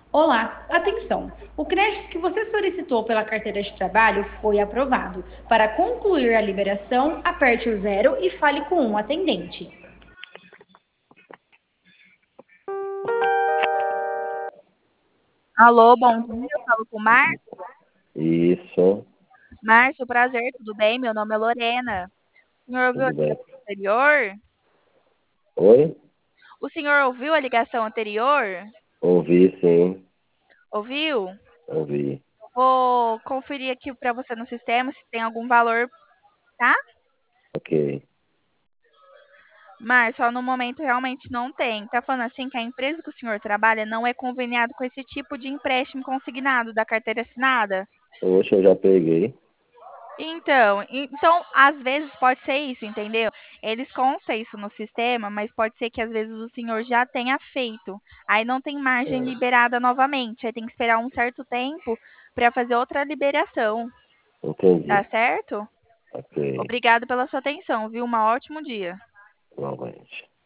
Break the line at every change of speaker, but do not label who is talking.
Olá, atenção! O crédito que você solicitou pela carteira de trabalho foi aprovado. Para concluir a liberação, aperte o zero e fale com um atendente.
Alô, bom dia, eu falo com o
Isso,
Márcio, prazer, tudo bem? Meu nome é Lorena. O senhor ouviu a
tudo bem.
ligação anterior?
Oi?
O senhor ouviu a ligação anterior?
Ouvi, sim,
Ouviu?
ouvi.
Vou conferir aqui para você no sistema se tem algum valor, tá?
Ok.
Márcio, ó, no momento realmente não tem. Tá falando assim que a empresa que o senhor trabalha não é conveniado com esse tipo de empréstimo consignado da carteira assinada?
Hoje eu já peguei.
Então, às vezes pode ser isso, entendeu? Eles constam isso no sistema, mas pode ser que às vezes o senhor já tenha feito. Aí não tem margem
Ah,
liberada novamente. Aí tem que esperar um certo tempo para fazer outra liberação, tá
entendi.
certo?
Ok,
Obrigado pela sua atenção, viu? Um ótimo dia.
igualmente.